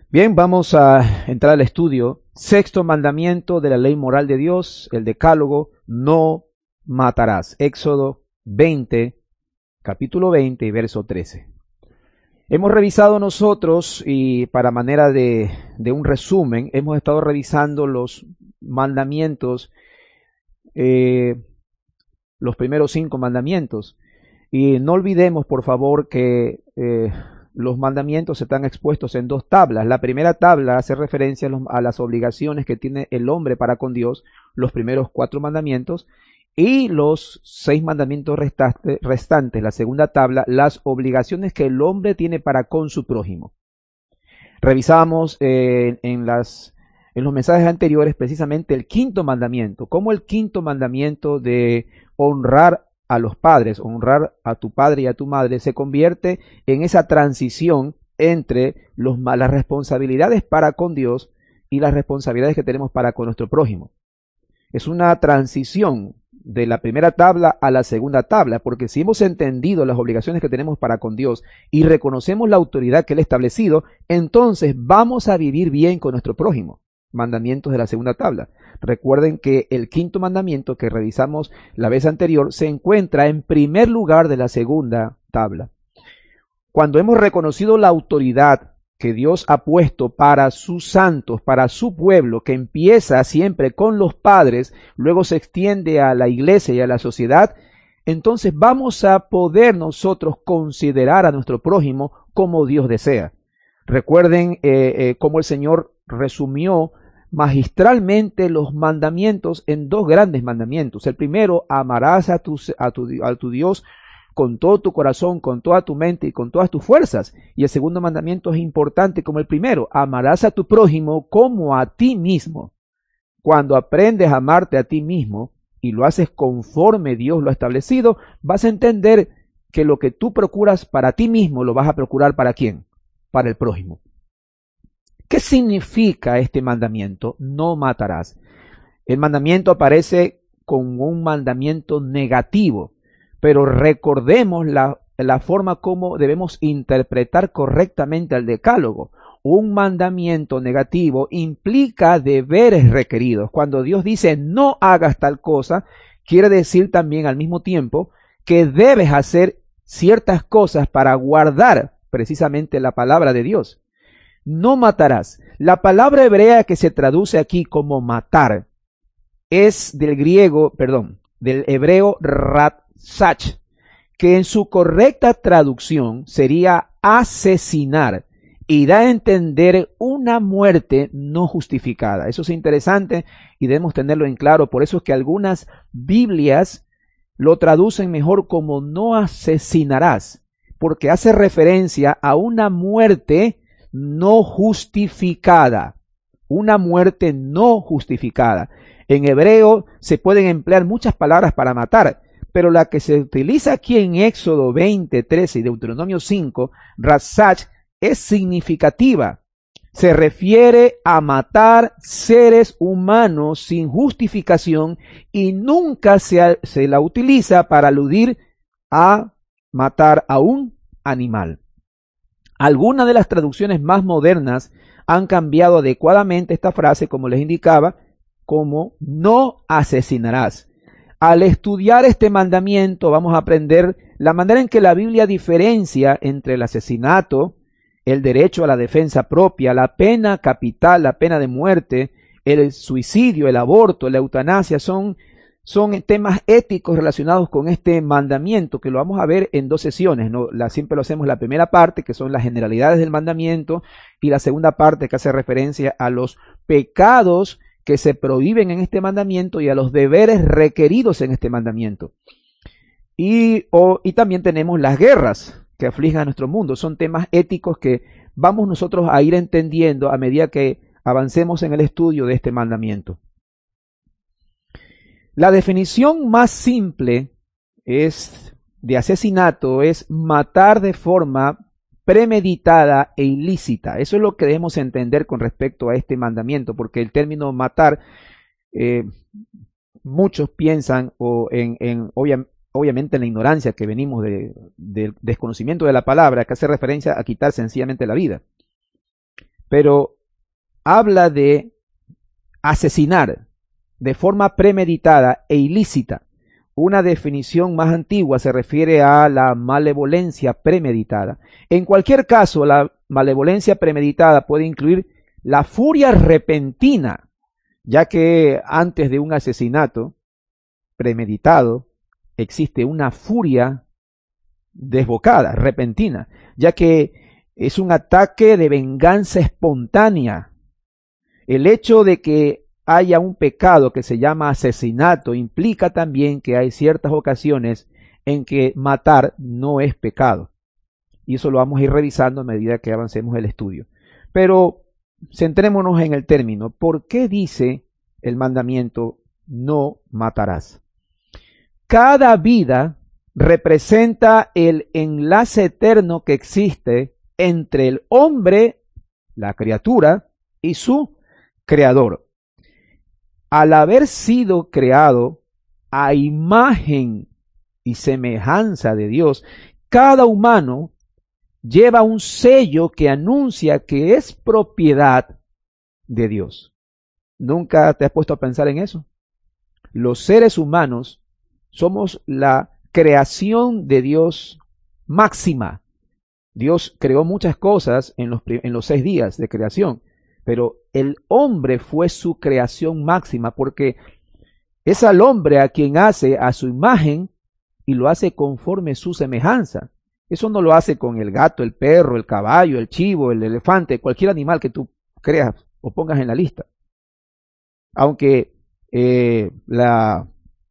Bien, vamos a entrar al estudio. Sexto mandamiento de la ley moral de Dios, el decálogo: no matarás. Éxodo 20, capítulo 20 y verso 13. Hemos revisado nosotros, y para manera de un resumen, hemos estado revisando los mandamientos, los primeros 5 mandamientos. Y no olvidemos, por favor, que los mandamientos están expuestos en 2 tablas. La primera tabla hace referencia a las obligaciones que tiene el hombre para con Dios, los primeros 4 mandamientos, y los 6 mandamientos restantes, la segunda tabla, las obligaciones que el hombre tiene para con su prójimo. Revisamos en los mensajes anteriores precisamente el 5.º mandamiento, como el 5.º mandamiento de honrar a los padres, honrar a tu padre y a tu madre, se convierte en esa transición entre las responsabilidades para con Dios y las responsabilidades que tenemos para con nuestro prójimo. Es una transición de la primera tabla a la segunda tabla, porque si hemos entendido las obligaciones que tenemos para con Dios y reconocemos la autoridad que Él ha establecido, entonces vamos a vivir bien con nuestro prójimo. Mandamientos de la segunda tabla. Recuerden que el 5.º mandamiento que revisamos la vez anterior se encuentra en primer lugar de la segunda tabla. Cuando hemos reconocido la autoridad que Dios ha puesto para sus santos, para su pueblo, que empieza siempre con los padres, luego se extiende a la iglesia y a la sociedad, entonces vamos a poder nosotros considerar a nuestro prójimo como Dios desea. Recuerden cómo el Señor resumió magistralmente los mandamientos en 2 grandes mandamientos. El primero: amarás a tu Dios con todo tu corazón, con toda tu mente y con todas tus fuerzas. Y el segundo mandamiento es importante como el primero: amarás a tu prójimo como a ti mismo. Cuando aprendes a amarte a ti mismo y lo haces conforme Dios lo ha establecido, vas a entender que lo que tú procuras para ti mismo lo vas a procurar ¿para quién? Para el prójimo. ¿Qué significa este mandamiento? No matarás. El mandamiento aparece como un mandamiento negativo, pero recordemos la forma como debemos interpretar correctamente el decálogo. Un mandamiento negativo implica deberes requeridos. Cuando Dios dice no hagas tal cosa, quiere decir también al mismo tiempo que debes hacer ciertas cosas para guardar precisamente la palabra de Dios. No matarás. La palabra hebrea que se traduce aquí como matar es del hebreo ratzach, que en su correcta traducción sería asesinar, y da a entender una muerte no justificada. Eso es interesante y debemos tenerlo en claro. Por eso es que algunas Biblias lo traducen mejor como no asesinarás, porque hace referencia a una muerte no justificada. Una muerte no justificada. En hebreo se pueden emplear muchas palabras para matar, pero la que se utiliza aquí en Éxodo 20, 13 y Deuteronomio 5, ratzach, es significativa. Se refiere a matar seres humanos sin justificación y nunca se la utiliza para aludir a matar a un animal. Algunas de las traducciones más modernas han cambiado adecuadamente esta frase, como les indicaba, como no asesinarás. Al estudiar este mandamiento vamos a aprender la manera en que la Biblia diferencia entre el asesinato, el derecho a la defensa propia, la pena capital, la pena de muerte, el suicidio, el aborto, la eutanasia. Son temas éticos relacionados con este mandamiento, que lo vamos a ver en 2 sesiones, ¿no? Siempre lo hacemos la primera parte, que son las generalidades del mandamiento, y la segunda parte, que hace referencia a los pecados que se prohíben en este mandamiento y a los deberes requeridos en este mandamiento. Y también tenemos las guerras que afligen a nuestro mundo. Son temas éticos que vamos nosotros a ir entendiendo a medida que avancemos en el estudio de este mandamiento. La definición más simple de asesinato es matar de forma premeditada e ilícita. Eso es lo que debemos entender con respecto a este mandamiento, porque el término matar, muchos piensan, obviamente en la ignorancia que venimos del desconocimiento de la palabra, que hace referencia a quitar sencillamente la vida. pero habla de asesinar de forma premeditada e ilícita. Una definición más antigua se refiere a la malevolencia premeditada. En cualquier caso, la malevolencia premeditada puede incluir la furia repentina, ya que antes de un asesinato premeditado existe una furia desbocada, repentina, ya que es un ataque de venganza espontánea. El hecho de que haya un pecado que se llama asesinato implica también que hay ciertas ocasiones en que matar no es pecado. Y eso lo vamos a ir revisando a medida que avancemos el estudio. Pero centrémonos en el término. ¿Por qué dice el mandamiento no matarás? Cada vida representa el enlace eterno que existe entre el hombre, la criatura, y su creador. Al haber sido creado a imagen y semejanza de Dios, cada humano lleva un sello que anuncia que es propiedad de Dios. ¿Nunca te has puesto a pensar en eso? Los seres humanos somos la creación de Dios máxima. Dios creó muchas cosas en los 6 días de creación, pero el hombre fue su creación máxima porque es al hombre a quien hace a su imagen y lo hace conforme su semejanza. Eso no lo hace con el gato, el perro, el caballo, el chivo, el elefante, cualquier animal que tú creas o pongas en la lista. Aunque la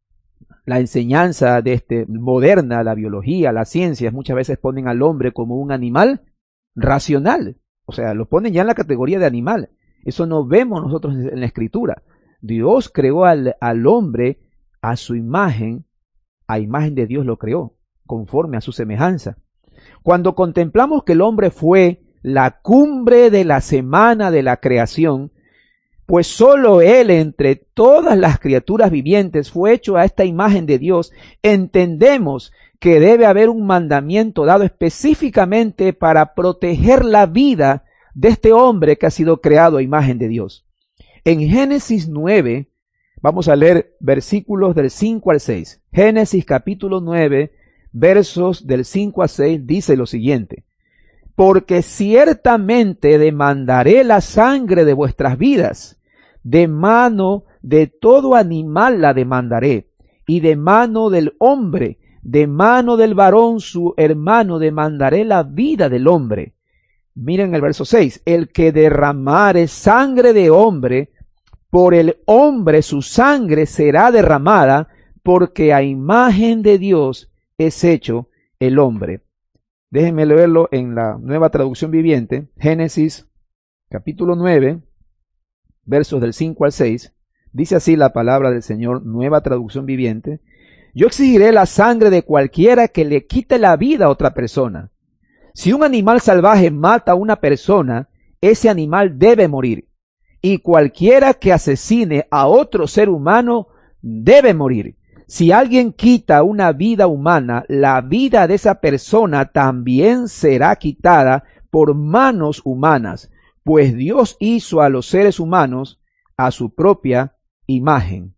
enseñanza moderna, la biología, las ciencias, muchas veces ponen al hombre como un animal racional. O sea, lo ponen ya en la categoría de animal. Eso no vemos nosotros en la Escritura. Dios creó al hombre a su imagen, a imagen de Dios lo creó, conforme a su semejanza. Cuando contemplamos que el hombre fue la cumbre de la semana de la creación, pues solo él entre todas las criaturas vivientes fue hecho a esta imagen de Dios, entendemos que debe haber un mandamiento dado específicamente para proteger la vida de este hombre que ha sido creado a imagen de Dios. En Génesis 9, vamos a leer versículos del 5 al 6. Génesis capítulo 9, versos del 5 al 6, dice lo siguiente: porque ciertamente demandaré la sangre de vuestras vidas, de mano de todo animal la demandaré, y de mano del hombre, de mano del varón su hermano demandaré la vida del hombre. Miren el verso 6, el que derramare sangre de hombre, por el hombre su sangre será derramada, porque a imagen de Dios es hecho el hombre. Déjenme leerlo en la Nueva Traducción Viviente, Génesis capítulo 9, versos del 5 al 6, dice así la palabra del Señor, Nueva Traducción Viviente: yo exigiré la sangre de cualquiera que le quite la vida a otra persona. Si un animal salvaje mata a una persona, ese animal debe morir. Y cualquiera que asesine a otro ser humano debe morir. Si alguien quita una vida humana, la vida de esa persona también será quitada por manos humanas, pues Dios hizo a los seres humanos a su propia imagen.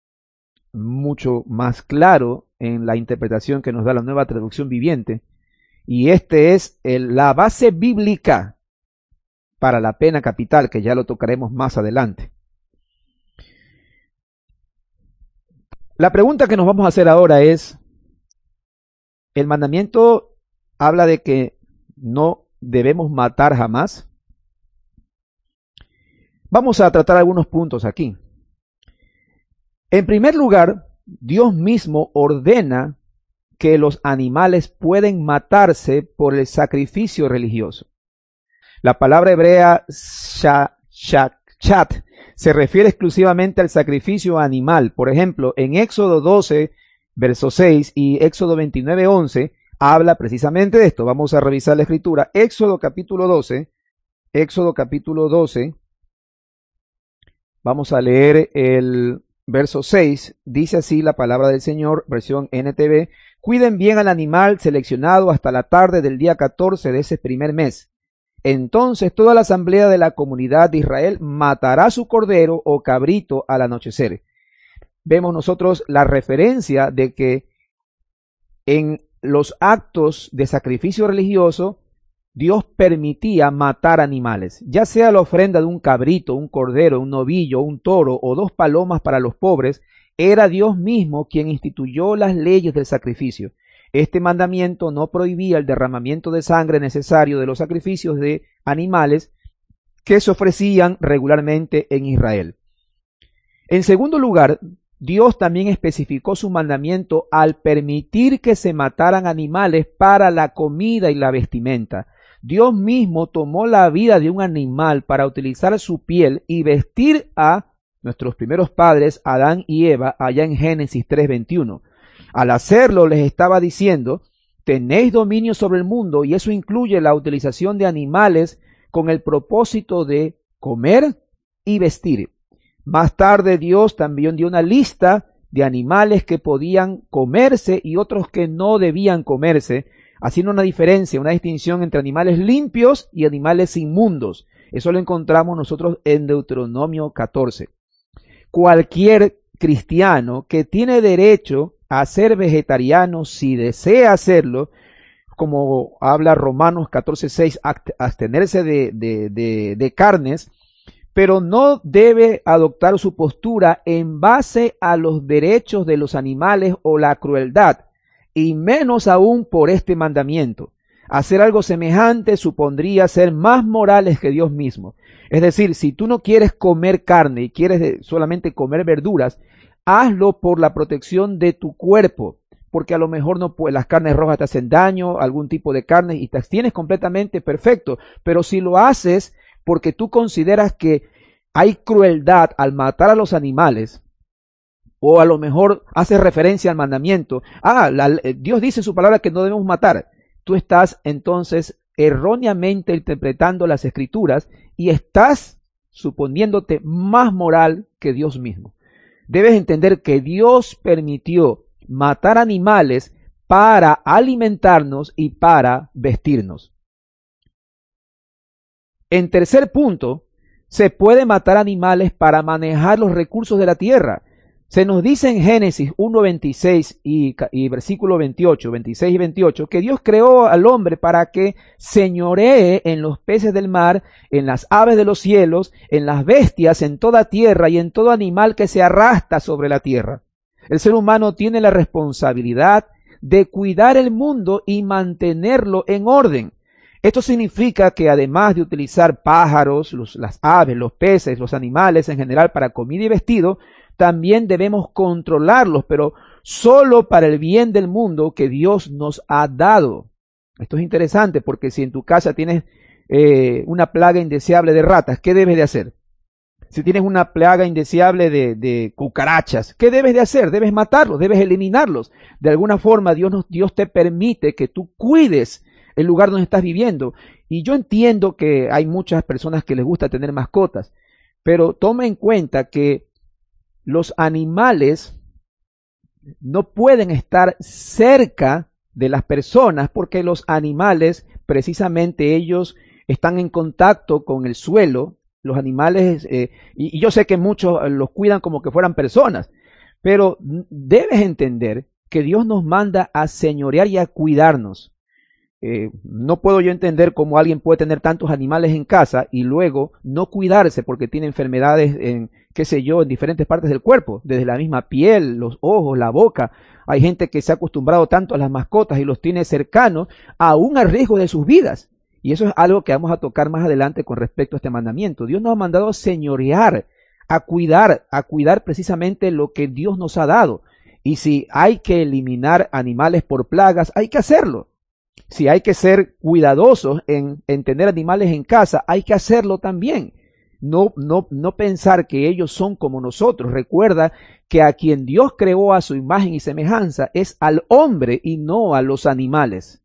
Mucho más claro en la interpretación que nos da la Nueva Traducción Viviente, y es la base bíblica para la pena capital, que ya lo tocaremos más adelante. La pregunta que nos vamos a hacer ahora es: ¿el mandamiento habla de que no debemos matar jamás? Vamos a tratar algunos puntos aquí. En primer lugar, Dios mismo ordena que los animales pueden matarse por el sacrificio religioso. La palabra hebrea shachat se refiere exclusivamente al sacrificio animal. Por ejemplo, en Éxodo 12, verso 6 y Éxodo 29, 11, habla precisamente de esto. Vamos a revisar la escritura. Éxodo capítulo 12, vamos a leer el verso 6, dice así la palabra del Señor, versión NTV: cuiden bien al animal seleccionado hasta la tarde del día 14 de ese primer mes. entonces toda la asamblea de la comunidad de Israel matará su cordero o cabrito al anochecer. Vemos nosotros la referencia de que en los actos de sacrificio religioso Dios permitía matar animales, ya sea la ofrenda de un cabrito, un cordero, un novillo, un toro o 2 palomas para los pobres. Era Dios mismo quien instituyó las leyes del sacrificio. Este mandamiento no prohibía el derramamiento de sangre necesario de los sacrificios de animales que se ofrecían regularmente en Israel. En segundo lugar, Dios también especificó su mandamiento al permitir que se mataran animales para la comida y la vestimenta. Dios mismo tomó la vida de un animal para utilizar su piel y vestir a nuestros primeros padres, Adán y Eva, allá en Génesis 3:21. Al hacerlo les estaba diciendo: tenéis dominio sobre el mundo, y eso incluye la utilización de animales con el propósito de comer y vestir. Más tarde Dios también dio una lista de animales que podían comerse y otros que no debían comerse, haciendo una diferencia, una distinción entre animales limpios y animales inmundos. Eso lo encontramos nosotros en Deuteronomio 14. Cualquier cristiano que tiene derecho a ser vegetariano, si desea hacerlo, como habla Romanos 14:6, abstenerse de carnes, pero no debe adoptar su postura en base a los derechos de los animales o la crueldad, y menos aún por este mandamiento. Hacer algo semejante supondría ser más morales que Dios mismo. Es decir, si tú no quieres comer carne y quieres solamente comer verduras, hazlo por la protección de tu cuerpo, porque a lo mejor no, pues, las carnes rojas te hacen daño, algún tipo de carne, y te abstienes completamente, perfecto. Pero si lo haces porque tú consideras que hay crueldad al matar a los animales, o a lo mejor haces referencia al mandamiento, Dios dice en su palabra que no debemos matar, tú estás entonces erróneamente interpretando las escrituras y estás suponiéndote más moral que Dios mismo. Debes entender que Dios permitió matar animales para alimentarnos y para vestirnos. En tercer punto, se puede matar animales para manejar los recursos de la tierra. Se nos dice en Génesis 1:26 y versículo 28, 26 y 28, que Dios creó al hombre para que señoree en los peces del mar, en las aves de los cielos, en las bestias, en toda tierra y en todo animal que se arrastra sobre la tierra. El ser humano tiene la responsabilidad de cuidar el mundo y mantenerlo en orden. Esto significa que además de utilizar pájaros, las aves, los peces, los animales en general para comida y vestido, también debemos controlarlos, pero solo para el bien del mundo que Dios nos ha dado. Esto es interesante porque si en tu casa tienes una plaga indeseable de ratas, ¿qué debes de hacer? Si tienes una plaga indeseable de cucarachas, ¿qué debes de hacer? Debes matarlos, debes eliminarlos. De alguna forma Dios te permite que tú cuides el lugar donde estás viviendo. Y yo entiendo que hay muchas personas que les gusta tener mascotas, pero toma en cuenta que los animales no pueden estar cerca de las personas porque los animales, precisamente ellos están en contacto con el suelo. Los animales, y yo sé que muchos los cuidan como que fueran personas, pero debes entender que Dios nos manda a señorear y a cuidarnos. No puedo yo entender cómo alguien puede tener tantos animales en casa y luego no cuidarse porque tiene enfermedades en, qué sé yo, en diferentes partes del cuerpo, desde la misma piel, los ojos, la boca. Hay gente que se ha acostumbrado tanto a las mascotas y los tiene cercanos, aún a riesgo de sus vidas. Y eso es algo que vamos a tocar más adelante con respecto a este mandamiento. Dios nos ha mandado a señorear, a cuidar precisamente lo que Dios nos ha dado. Y si hay que eliminar animales por plagas, hay que hacerlo. Si hay que ser cuidadosos en tener animales en casa, hay que hacerlo también. No pensar que ellos son como nosotros. Recuerda que a quien Dios creó a su imagen y semejanza es al hombre y no a los animales.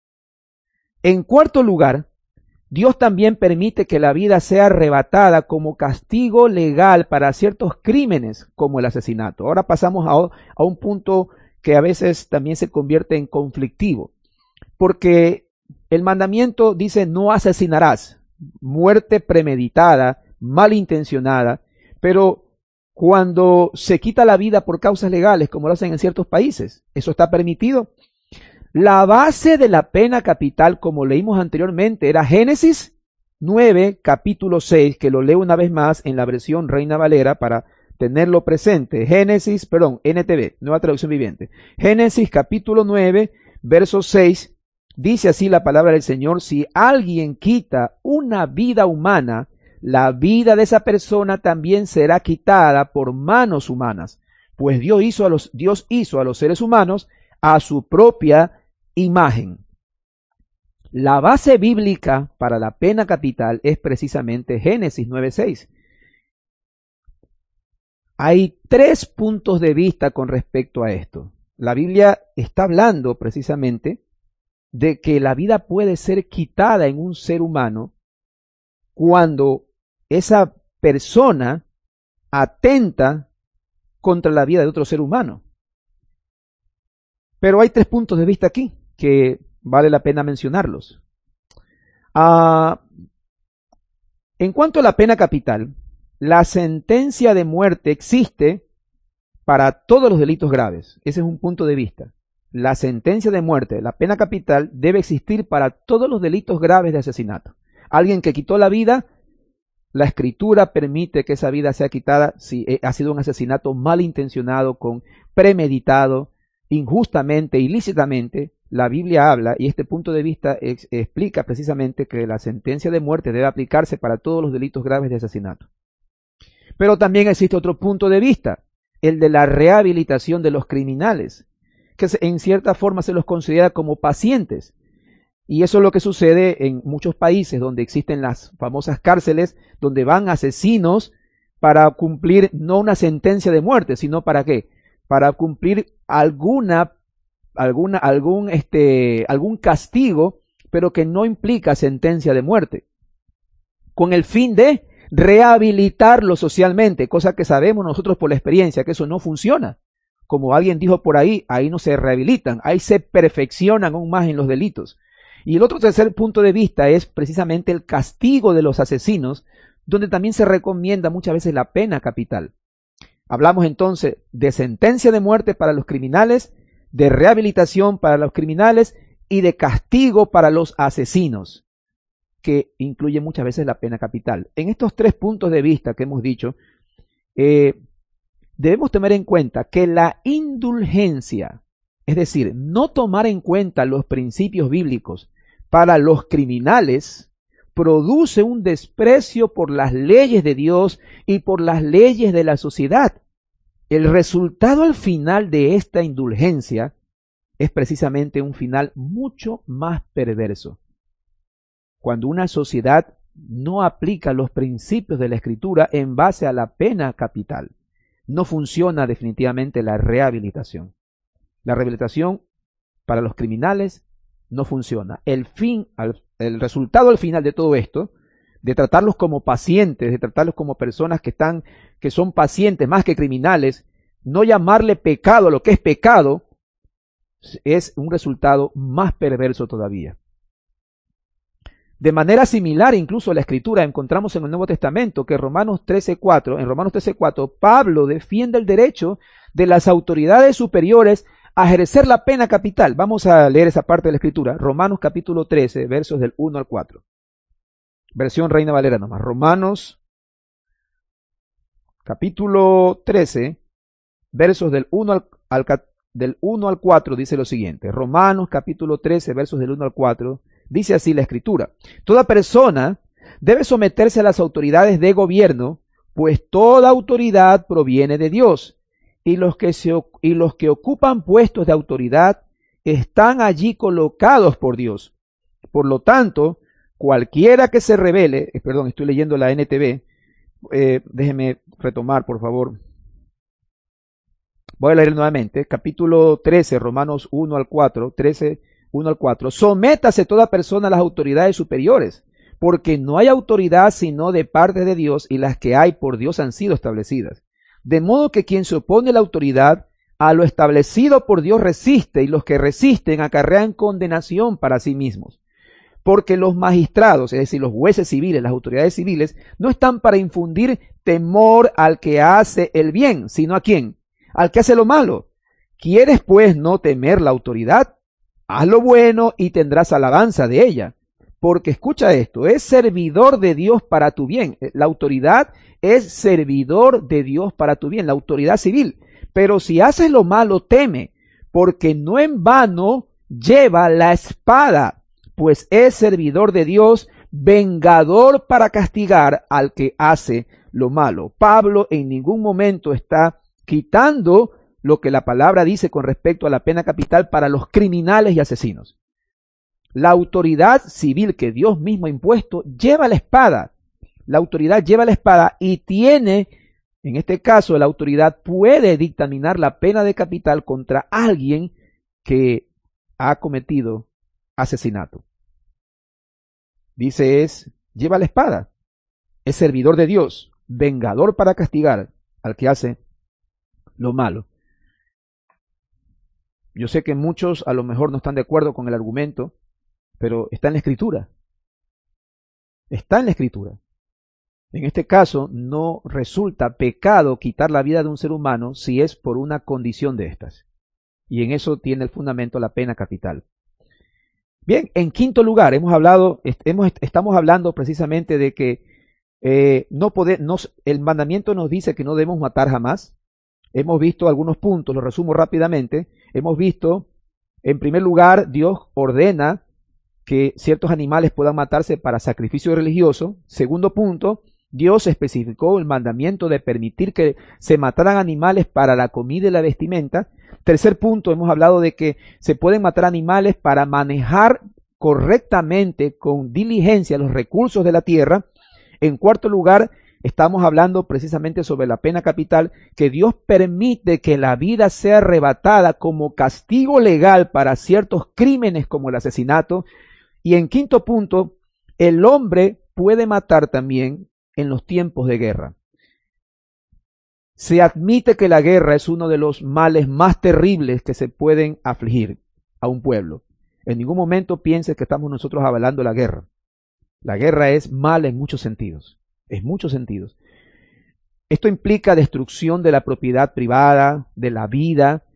En cuarto lugar, Dios también permite que la vida sea arrebatada como castigo legal para ciertos crímenes como el asesinato. Ahora pasamos a un punto que a veces también se convierte en conflictivo. Porque El mandamiento dice no asesinarás, muerte premeditada, malintencionada, pero cuando se quita la vida por causas legales, como lo hacen en ciertos países, ¿eso está permitido? La base de la pena capital, como leímos anteriormente, era Génesis 9, capítulo 6, que lo leo una vez más en la versión Reina Valera para tenerlo presente. NTV, Nueva Traducción Viviente. Génesis capítulo 9, verso 6, dice así la palabra del Señor: si alguien quita una vida humana, la vida de esa persona también será quitada por manos humanas, pues Dios hizo a los seres humanos a su propia imagen. La base bíblica para la pena capital es precisamente Génesis 9:6. Hay 3 puntos de vista con respecto a esto. La Biblia está hablando precisamente de que la vida puede ser quitada en un ser humano cuando esa persona atenta contra la vida de otro ser humano. Pero hay 3 puntos de vista aquí que vale la pena mencionarlos. En cuanto a la pena capital, la sentencia de muerte existe para todos los delitos graves. Ese es un punto de vista. La sentencia de muerte, la pena capital, debe existir para todos los delitos graves de asesinato. Alguien que quitó la vida, la Escritura permite que esa vida sea quitada si ha sido un asesinato malintencionado, premeditado, injustamente, ilícitamente. La Biblia habla, y este punto de vista explica precisamente que la sentencia de muerte debe aplicarse para todos los delitos graves de asesinato. Pero también existe otro punto de vista, el de la rehabilitación de los criminales, que en cierta forma se los considera como pacientes. Y eso es lo que sucede en muchos países donde existen las famosas cárceles, donde van asesinos para cumplir no una sentencia de muerte, sino ¿para qué? Para cumplir algún castigo, pero que no implica sentencia de muerte, con el fin de rehabilitarlo socialmente, cosa que sabemos nosotros por la experiencia que eso no funciona. Como alguien dijo por ahí no se rehabilitan, ahí se perfeccionan aún más en los delitos. Y el otro tercer punto de vista es precisamente el castigo de los asesinos, donde también se recomienda muchas veces la pena capital. Hablamos entonces de sentencia de muerte para los criminales, de rehabilitación para los criminales y de castigo para los asesinos, que incluye muchas veces la pena capital. En estos 3 puntos de vista que hemos dicho, debemos tener en cuenta que la indulgencia, es decir, no tomar en cuenta los principios bíblicos para los criminales, produce un desprecio por las leyes de Dios y por las leyes de la sociedad. El resultado al final de esta indulgencia es precisamente un final mucho más perverso. Cuando una sociedad no aplica los principios de la Escritura en base a la pena capital, no funciona definitivamente la rehabilitación. La rehabilitación para los criminales no funciona. El resultado al final de todo esto, de tratarlos como pacientes, de tratarlos como personas que son pacientes más que criminales, no llamarle pecado a lo que es pecado, es un resultado más perverso todavía. De manera similar, incluso en la Escritura encontramos en el Nuevo Testamento que en Romanos 13:4, Pablo defiende el derecho de las autoridades superiores a ejercer la pena capital. Vamos a leer esa parte de la Escritura. Romanos capítulo 13, versos del 1 al 4. Versión Reina Valera nomás. Romanos capítulo 13, versos del 1 al 4 dice lo siguiente. Romanos capítulo 13, versos del 1 al 4. Dice así la Escritura: toda persona debe someterse a las autoridades de gobierno, pues toda autoridad proviene de Dios, y los que ocupan puestos de autoridad están allí colocados por Dios. Por lo tanto, cualquiera que se rebele, estoy leyendo la NTV, déjeme retomar, por favor. Voy a leer nuevamente, capítulo 13, Romanos 1 al 4, 13, 1 al 4. Sométase toda persona a las autoridades superiores, porque no hay autoridad sino de parte de Dios, y las que hay por Dios han sido establecidas. De modo que quien se opone a la autoridad, a lo establecido por Dios resiste, y los que resisten acarrean condenación para sí mismos. porque los magistrados, es decir, los jueces civiles, las autoridades civiles, no están para infundir temor al que hace el bien, sino ¿a quién? Al que hace lo malo. ¿Quieres pues no temer la autoridad? Haz lo bueno y tendrás alabanza de ella. Porque escucha esto, es servidor de Dios para tu bien. La autoridad es servidor de Dios para tu bien, la autoridad civil. Pero si haces lo malo, teme, porque no en vano lleva la espada, pues es servidor de Dios, vengador para castigar al que hace lo malo. Pablo en ningún momento está quitando lo que la palabra dice con respecto a la pena capital para los criminales y asesinos. La autoridad civil que Dios mismo ha impuesto lleva la espada. La autoridad lleva la espada y tiene, en este caso, la autoridad puede dictaminar la pena de capital contra alguien que ha cometido asesinato. Dice lleva la espada, es servidor de Dios, vengador para castigar al que hace lo malo. Yo sé que muchos a lo mejor no están de acuerdo con el argumento, pero está en la Escritura. Está en la Escritura. En este caso, no resulta pecado quitar la vida de un ser humano si es por una condición de estas. Y en eso tiene el fundamento la pena capital. Bien, en quinto lugar, estamos hablando precisamente de que el mandamiento nos dice que no debemos matar jamás. Hemos visto algunos puntos, los resumo rápidamente. Hemos visto, en primer lugar, Dios ordena que ciertos animales puedan matarse para sacrificio religioso. Segundo punto, Dios especificó el mandamiento de permitir que se mataran animales para la comida y la vestimenta. Tercer punto, hemos hablado de que se pueden matar animales para manejar correctamente, con diligencia, los recursos de la tierra. En cuarto lugar, estamos hablando precisamente sobre la pena capital, que Dios permite que la vida sea arrebatada como castigo legal para ciertos crímenes como el asesinato. Y en quinto punto, el hombre puede matar también en los tiempos de guerra. Se admite que la guerra es uno de los males más terribles que se pueden afligir a un pueblo. En ningún momento pienses que estamos nosotros avalando la guerra. La guerra es mala en muchos sentidos. En muchos sentidos. Esto implica destrucción de la propiedad privada, de la vida,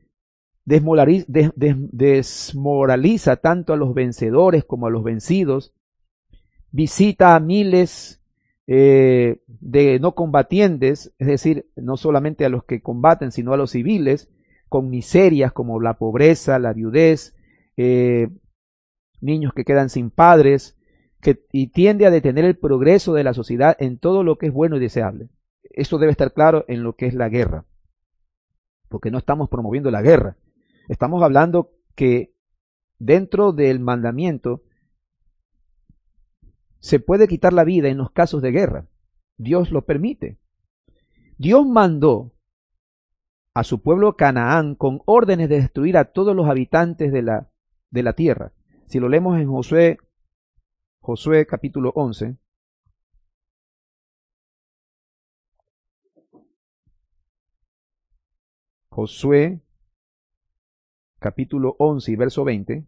desmoraliza tanto a los vencedores como a los vencidos, visita a miles de no combatientes, es decir, no solamente a los que combaten, sino a los civiles, con miserias como la pobreza, la viudez, niños que quedan sin padres, y tiende a detener el progreso de la sociedad en todo lo que es bueno y deseable. Eso debe estar claro en lo que es la guerra, porque no estamos promoviendo la guerra. Estamos hablando que dentro del mandamiento se puede quitar la vida en los casos de guerra. Dios lo permite. Dios mandó a su pueblo Canaán con órdenes de destruir a todos los habitantes de la tierra. Si lo leemos en Josué capítulo 11. Josué capítulo 11 y verso 20.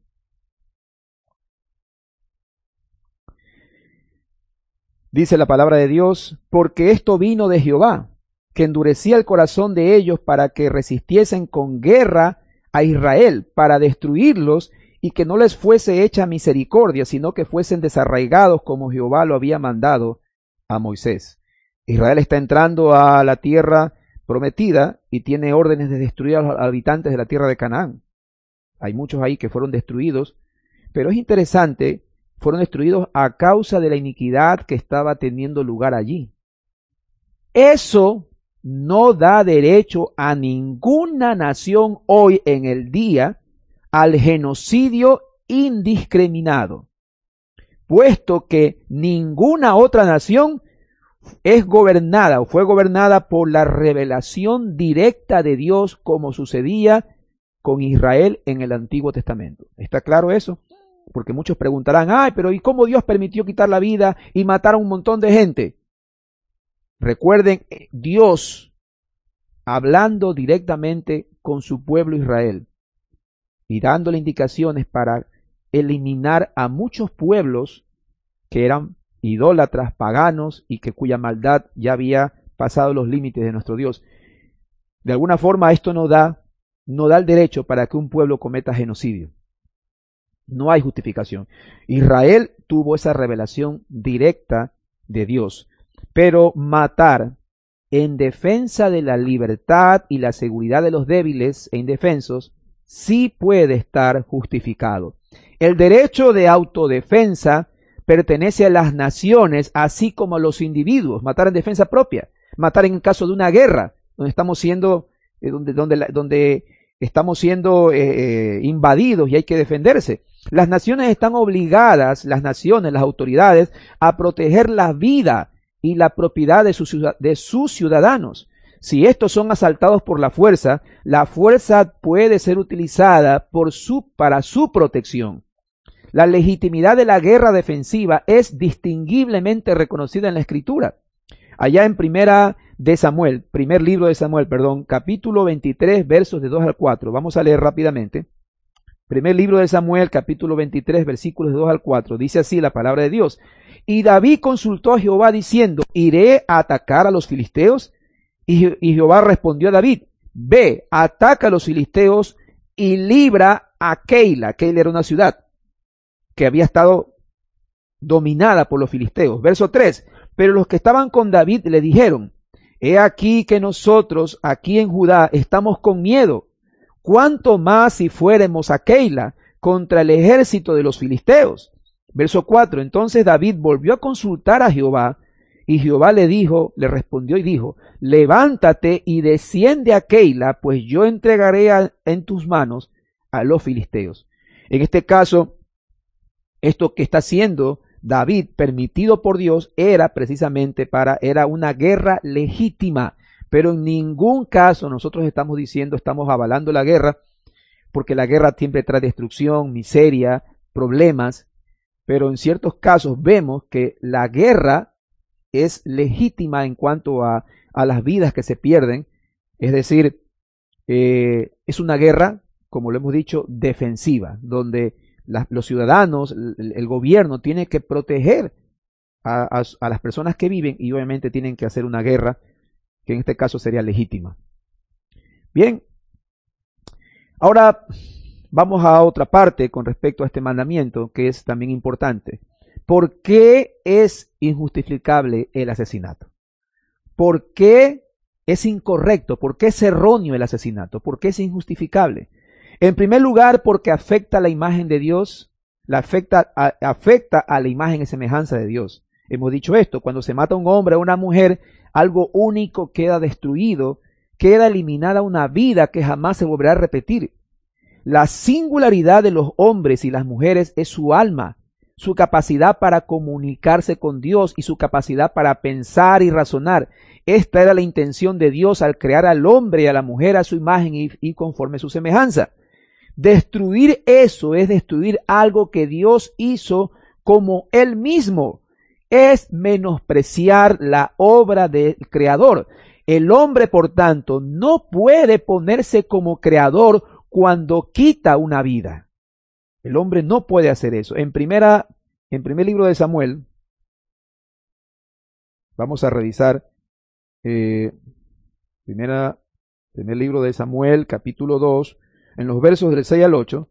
Dice la palabra de Dios, porque esto vino de Jehová, que endurecía el corazón de ellos para que resistiesen con guerra a Israel, para destruirlos, y que no les fuese hecha misericordia, sino que fuesen desarraigados como Jehová lo había mandado a Moisés. Israel está entrando a la tierra prometida y tiene órdenes de destruir a los habitantes de la tierra de Canaán. Hay muchos ahí que fueron destruidos, pero es interesante, fueron destruidos a causa de la iniquidad que estaba teniendo lugar allí. Eso no da derecho a ninguna nación hoy en el día al genocidio indiscriminado, puesto que ninguna otra nación es gobernada o fue gobernada por la revelación directa de Dios como sucedía con Israel en el Antiguo Testamento. ¿Está claro eso? Porque muchos preguntarán, pero ¿y cómo Dios permitió quitar la vida y matar a un montón de gente? Recuerden, Dios hablando directamente con su pueblo Israel y dándole indicaciones para eliminar a muchos pueblos que eran idólatras, paganos y que cuya maldad ya había pasado los límites de nuestro Dios. De alguna forma esto no da el derecho para que un pueblo cometa genocidio. No hay justificación. Israel tuvo esa revelación directa de Dios, pero matar en defensa de la libertad y la seguridad de los débiles e indefensos sí puede estar justificado. El derecho de autodefensa pertenece a las naciones, así como a los individuos. Matar en defensa propia, matar en caso de una guerra, donde estamos siendo, donde estamos siendo invadidos y hay que defenderse. Las naciones están obligadas, las naciones, las autoridades, a proteger la vida y la propiedad de sus ciudadanos. Si estos son asaltados por la fuerza puede ser utilizada para su protección. La legitimidad de la guerra defensiva es distinguiblemente reconocida en la Escritura. Allá en primer libro de Samuel, capítulo 23, versos de 2 al 4. Vamos a leer rápidamente. Primer libro de Samuel, capítulo 23, versículos de 2 al 4. Dice así la palabra de Dios. Y David consultó a Jehová diciendo, ¿iré a atacar a los filisteos? Y Jehová respondió a David, ve, ataca a los filisteos y libra a Keila. Keila era una ciudad que había estado dominada por los filisteos. Verso 3. Pero los que estaban con David le dijeron, he aquí que nosotros aquí en Judá estamos con miedo. ¿Cuánto más si fuéramos a Keila contra el ejército de los filisteos? Verso 4. Entonces David volvió a consultar a Jehová, y Jehová le respondió y dijo, levántate y desciende a Keila, pues yo entregaré en tus manos a los filisteos. En este caso, esto que está haciendo David, permitido por Dios, era precisamente era una guerra legítima. Pero en ningún caso nosotros estamos avalando la guerra, porque la guerra siempre trae destrucción, miseria, problemas. Pero en ciertos casos vemos que la guerra es legítima en cuanto a las vidas que se pierden. Es decir, es una guerra, como lo hemos dicho, defensiva, donde los ciudadanos, el gobierno tiene que proteger a las personas que viven y obviamente tienen que hacer una guerra que en este caso sería legítima. Bien, ahora vamos a otra parte con respecto a este mandamiento que es también importante. ¿Por qué es injustificable el asesinato? ¿Por qué es incorrecto? ¿Por qué es erróneo el asesinato? ¿Por qué es injustificable? En primer lugar, porque afecta a la imagen de Dios, afecta a la imagen y semejanza de Dios. Hemos dicho esto, cuando se mata a un hombre o una mujer, algo único queda destruido, queda eliminada una vida que jamás se volverá a repetir. La singularidad de los hombres y las mujeres es su alma, su capacidad para comunicarse con Dios y su capacidad para pensar y razonar. Esta era la intención de Dios al crear al hombre y a la mujer a su imagen y conforme a su semejanza. Destruir eso es destruir algo que Dios hizo como Él mismo. Es menospreciar la obra del Creador. El hombre, por tanto, no puede ponerse como creador cuando quita una vida. El hombre no puede hacer eso. En primer libro de Samuel, vamos a revisar primer libro de Samuel, capítulo 2, en los versos del 6 al 8,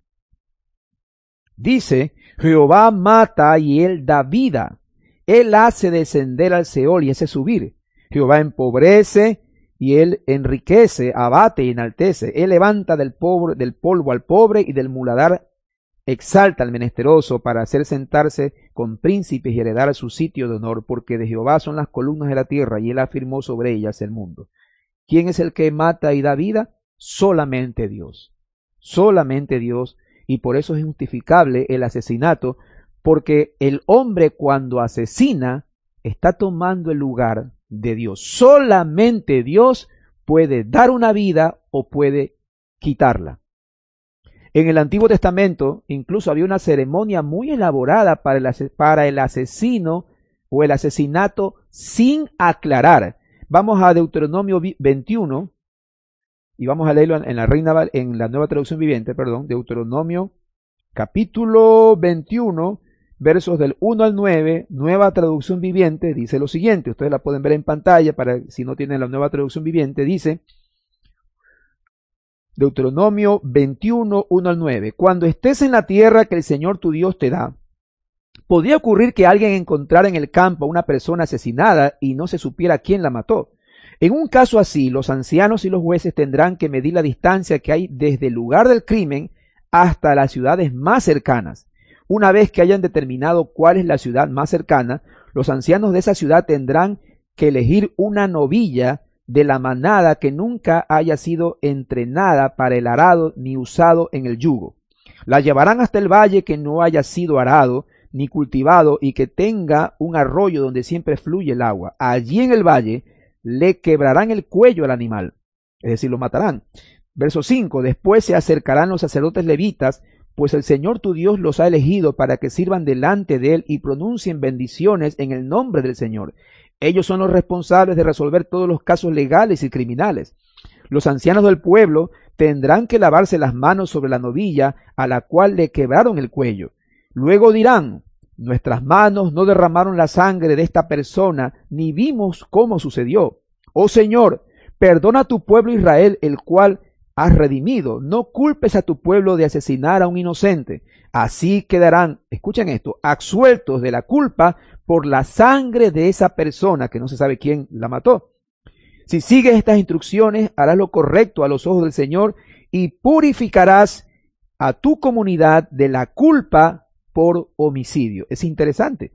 dice, Jehová mata y él da vida. Él hace descender al Seol y hace subir. Jehová empobrece y él enriquece, abate y enaltece. Él levanta del polvo al pobre y del muladar exalta al menesteroso para hacer sentarse con príncipes y heredar su sitio de honor, porque de Jehová son las columnas de la tierra y él afirmó sobre ellas el mundo. ¿Quién es el que mata y da vida? Solamente Dios. Solamente Dios. Y por eso es injustificable el asesinato, porque el hombre cuando asesina está tomando el lugar de Dios. Solamente Dios puede dar una vida o puede quitarla. En el Antiguo Testamento incluso había una ceremonia muy elaborada para el asesino o el asesinato sin aclarar. Vamos a Deuteronomio 21 y vamos a leerlo en la Nueva Traducción Viviente, Deuteronomio capítulo 21, versos del 1 al 9, Nueva Traducción Viviente, dice lo siguiente. Ustedes la pueden ver en pantalla para si no tienen la Nueva Traducción Viviente. Dice Deuteronomio 21, 1 al 9. Cuando estés en la tierra que el Señor tu Dios te da, podría ocurrir que alguien encontrara en el campo a una persona asesinada y no se supiera quién la mató. En un caso así, los ancianos y los jueces tendrán que medir la distancia que hay desde el lugar del crimen hasta las ciudades más cercanas. Una vez que hayan determinado cuál es la ciudad más cercana, los ancianos de esa ciudad tendrán que elegir una novilla de la manada que nunca haya sido entrenada para el arado ni usado en el yugo. La llevarán hasta el valle que no haya sido arado ni cultivado y que tenga un arroyo donde siempre fluye el agua. Allí en el valle le quebrarán el cuello al animal, es decir, lo matarán. Verso 5. Después se acercarán los sacerdotes levitas, pues el Señor tu Dios los ha elegido para que sirvan delante de él y pronuncien bendiciones en el nombre del Señor. Ellos son los responsables de resolver todos los casos legales y criminales. Los ancianos del pueblo tendrán que lavarse las manos sobre la novilla a la cual le quebraron el cuello. Luego dirán: nuestras manos no derramaron la sangre de esta persona, ni vimos cómo sucedió. Oh Señor, perdona a tu pueblo Israel, el cual has redimido. No culpes a tu pueblo de asesinar a un inocente. Así quedarán, escuchen esto, absueltos de la culpa por la sangre de esa persona que no se sabe quién la mató. Si sigues estas instrucciones, harás lo correcto a los ojos del Señor y purificarás a tu comunidad de la culpa por homicidio. Es interesante.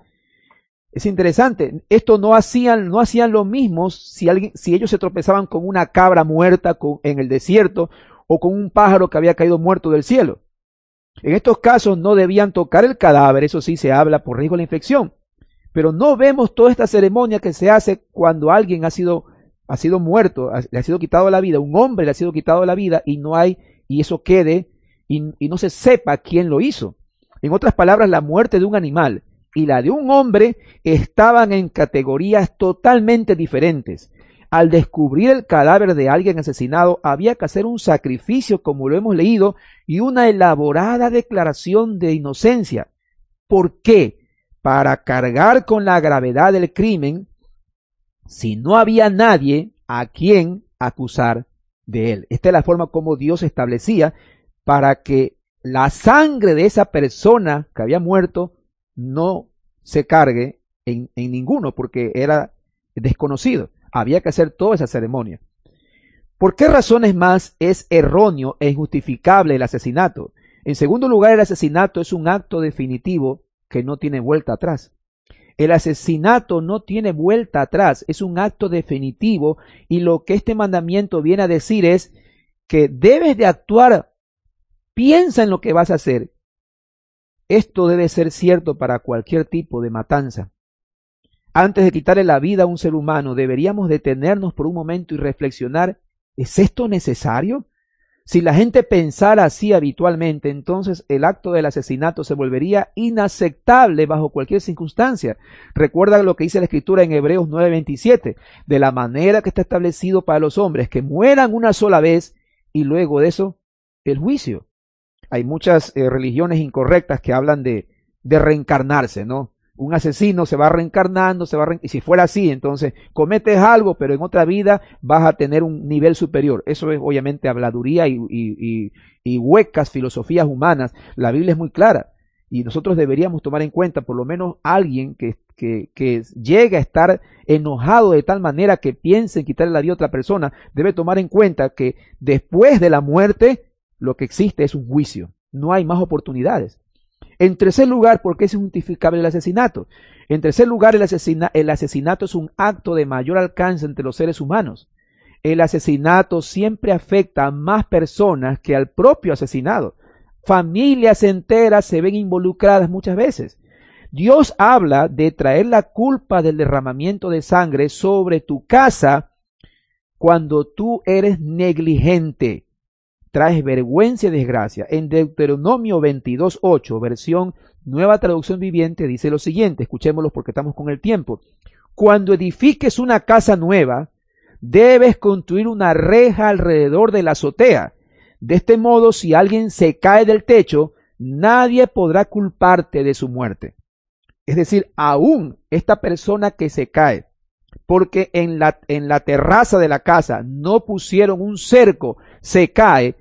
Es interesante. Esto no hacían lo mismo si ellos se tropezaban con una cabra muerta en el desierto o con un pájaro que había caído muerto del cielo. En estos casos no debían tocar el cadáver, eso sí se habla por riesgo de la infección. Pero no vemos toda esta ceremonia que se hace cuando alguien ha sido muerto, le ha sido quitado la vida, un hombre le ha sido quitado la vida y eso quede y no se sepa quién lo hizo. En otras palabras, la muerte de un animal y la de un hombre estaban en categorías totalmente diferentes. Al descubrir el cadáver de alguien asesinado, había que hacer un sacrificio, como lo hemos leído, y una elaborada declaración de inocencia. ¿Por qué? Para cargar con la gravedad del crimen, si no había nadie a quien acusar de él. Esta es la forma como Dios establecía para que la sangre de esa persona que había muerto no se cargue en ninguno, porque era desconocido. Había que hacer toda esa ceremonia. ¿Por qué razones más es erróneo e injustificable el asesinato? En segundo lugar, el asesinato es un acto definitivo que no tiene vuelta atrás. El asesinato no tiene vuelta atrás, es un acto definitivo, y lo que este mandamiento viene a decir es que debes de actuar. Piensa en lo que vas a hacer. Esto debe ser cierto para cualquier tipo de matanza. Antes de quitarle la vida a un ser humano, deberíamos detenernos por un momento y reflexionar: ¿es esto necesario? Si la gente pensara así habitualmente, entonces el acto del asesinato se volvería inaceptable bajo cualquier circunstancia. Recuerda lo que dice la Escritura en Hebreos 9:27, de la manera que está establecido para los hombres, que mueran una sola vez y luego de eso el juicio. Hay muchas religiones incorrectas que hablan de reencarnarse, ¿no? Un asesino se va reencarnando, y si fuera así, entonces cometes algo, pero en otra vida vas a tener un nivel superior. Eso es obviamente habladuría y huecas filosofías humanas. La Biblia es muy clara y nosotros deberíamos tomar en cuenta, por lo menos alguien que llegue a estar enojado de tal manera que piense en quitarle la vida a otra persona, debe tomar en cuenta que después de la muerte lo que existe es un juicio. No hay más oportunidades. En tercer lugar, ¿por qué es injustificable el asesinato? En tercer lugar, el asesinato es un acto de mayor alcance entre los seres humanos. El asesinato siempre afecta a más personas que al propio asesinado. Familias enteras se ven involucradas muchas veces. Dios habla de traer la culpa del derramamiento de sangre sobre tu casa cuando tú eres negligente. Traes vergüenza y desgracia. En Deuteronomio 22:8, versión Nueva Traducción Viviente, dice lo siguiente, escuchémoslo porque estamos con el tiempo. Cuando edifiques una casa nueva, debes construir una reja alrededor de la azotea. De este modo, si alguien se cae del techo, nadie podrá culparte de su muerte. Es decir, aún esta persona que se cae, porque en la terraza de la casa no pusieron un cerco, se cae,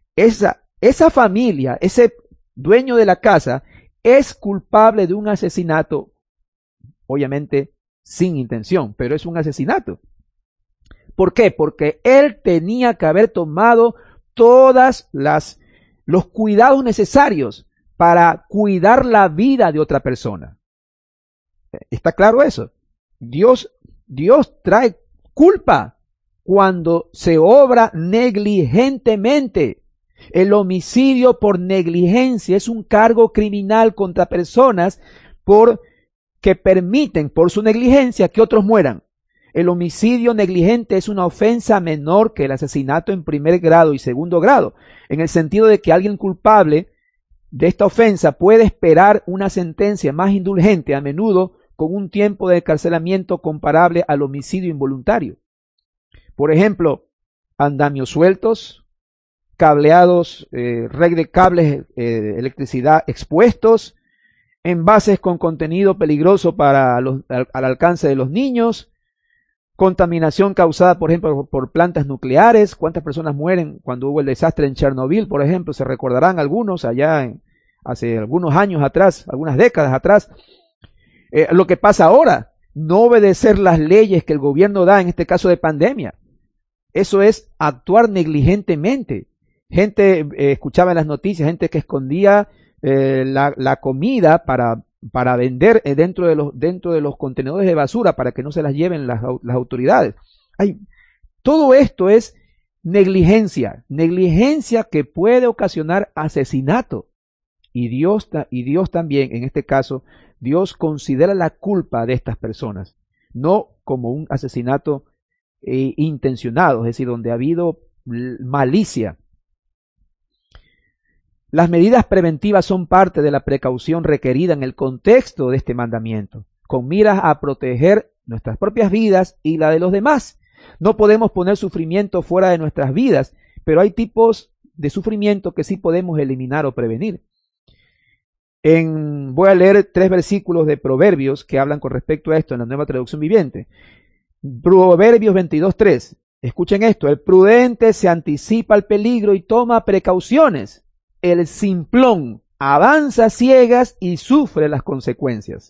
esa familia, ese dueño de la casa, es culpable de un asesinato, obviamente sin intención, pero es un asesinato. ¿Por qué? Porque él tenía que haber tomado todos los cuidados necesarios para cuidar la vida de otra persona. ¿Está claro eso? Dios trae culpa cuando se obra negligentemente. El homicidio por negligencia es un cargo criminal contra personas que permiten por su negligencia que otros mueran. El homicidio negligente es una ofensa menor que el asesinato en primer grado y segundo grado, en el sentido de que alguien culpable de esta ofensa puede esperar una sentencia más indulgente, a menudo con un tiempo de encarcelamiento comparable al homicidio involuntario. Por ejemplo, andamios sueltos, cableados, red de cables, electricidad expuestos, envases con contenido peligroso al alcance de los niños, contaminación causada, por ejemplo, por plantas nucleares. ¿Cuántas personas mueren cuando hubo el desastre en Chernobyl, por ejemplo? Se recordarán algunos hace algunos años atrás, algunas décadas atrás. Lo que pasa ahora, no obedecer las leyes que el gobierno da, en este caso de pandemia. Eso es actuar negligentemente. Gente, escuchaba en las noticias, gente que escondía la comida para vender dentro de los contenedores de basura para que no se las lleven las autoridades. Todo esto es negligencia que puede ocasionar asesinato. Y Dios también, en este caso, Dios considera la culpa de estas personas, no como un asesinato intencionado, es decir, donde ha habido malicia. Las medidas preventivas son parte de la precaución requerida en el contexto de este mandamiento, con miras a proteger nuestras propias vidas y la de los demás. No podemos poner sufrimiento fuera de nuestras vidas, pero hay tipos de sufrimiento que sí podemos eliminar o prevenir. Voy a leer 3 versículos de Proverbios que hablan con respecto a esto en la Nueva Traducción Viviente. Proverbios 22:3. Escuchen esto: el prudente se anticipa al peligro y toma precauciones. El simplón avanza a ciegas y sufre las consecuencias.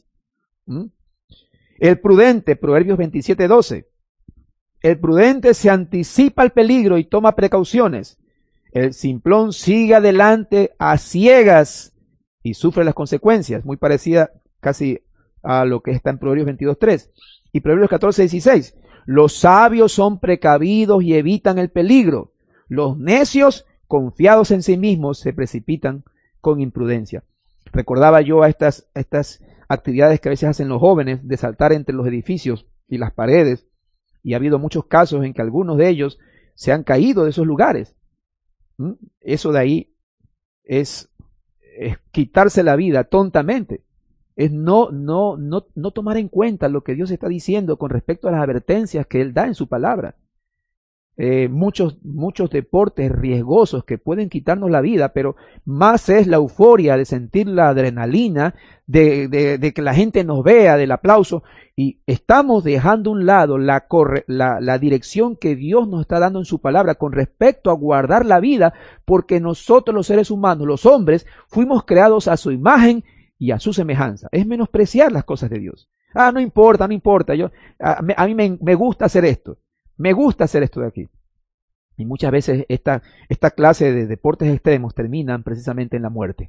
El prudente, Proverbios 27:12. El prudente se anticipa al peligro y toma precauciones. El simplón sigue adelante a ciegas y sufre las consecuencias. Muy parecida casi a lo que está en Proverbios 22:3. Y Proverbios 14:16. Los sabios son precavidos y evitan el peligro. Los necios, confiados en sí mismos, se precipitan con imprudencia. Recordaba yo a estas actividades que a veces hacen los jóvenes de saltar entre los edificios y las paredes, y ha habido muchos casos en que algunos de ellos se han caído de esos lugares. Eso de ahí es quitarse la vida tontamente. Es no tomar en cuenta lo que Dios está diciendo con respecto a las advertencias que Él da en su palabra. Muchos deportes riesgosos que pueden quitarnos la vida, pero más es la euforia de sentir la adrenalina, de que la gente nos vea, del aplauso, y estamos dejando a un lado la dirección que Dios nos está dando en su palabra con respecto a guardar la vida, porque nosotros los seres humanos, los hombres, fuimos creados a su imagen y a su semejanza. Es menospreciar las cosas de Dios. No importa, a mí me gusta hacer esto. Me gusta hacer esto de aquí. Y muchas veces esta clase de deportes extremos terminan precisamente en la muerte.